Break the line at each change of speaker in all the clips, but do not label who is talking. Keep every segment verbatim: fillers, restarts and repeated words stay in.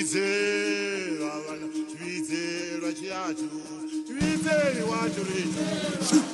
Twizera, twizera chiatu, twizera wantu ritu.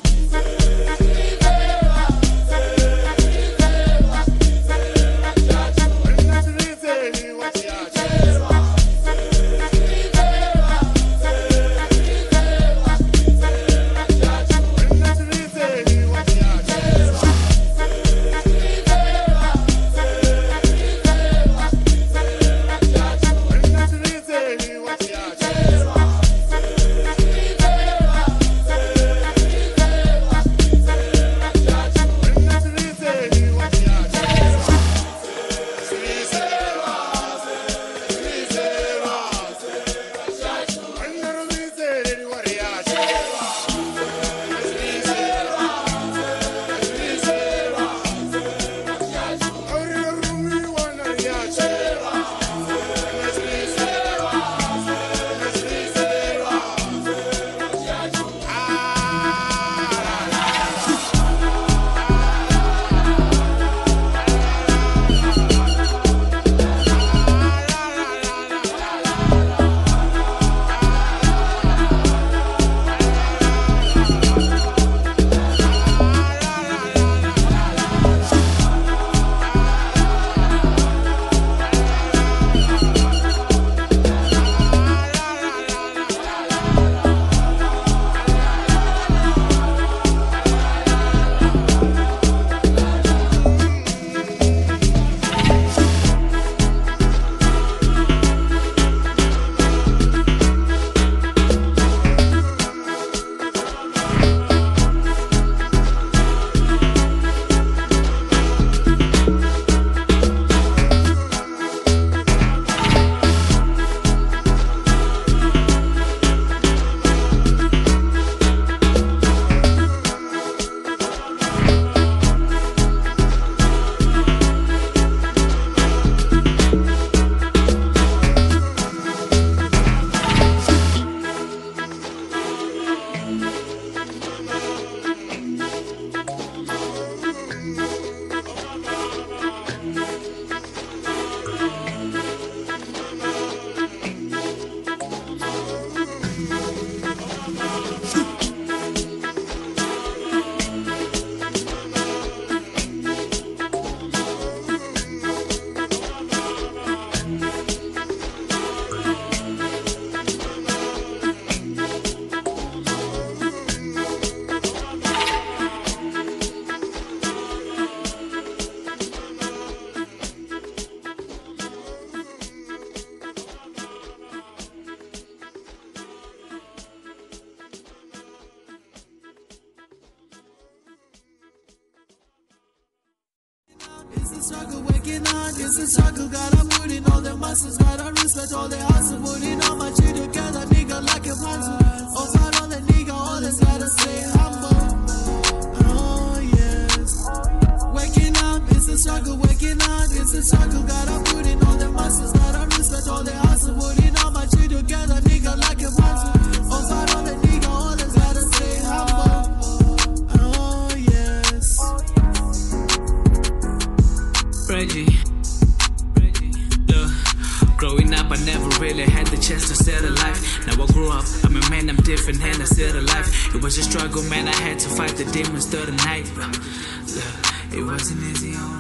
It's a struggle waking on, it's a struggle, gotta put in all the muscles, gotta respect all the hustle, putting all my shit together, nigga, like a puzzle. Oh, God, all the nigga, always gotta stay humble. Oh, yes. Waking up, it's a struggle, waking on, it's a struggle, gotta put in all the muscles, gotta respect all the hustle, putting all my shit together, nigga, like a puzzle. Oh, God, all the nigga, always gotta stay humble. Oh, yes.
Reggie, look, growing up I never really had the chance to settle life. Now I grew up, I'm a man, I'm different and I settle life. It was a struggle, man, I had to fight the demons through the night. Look, it wasn't easy.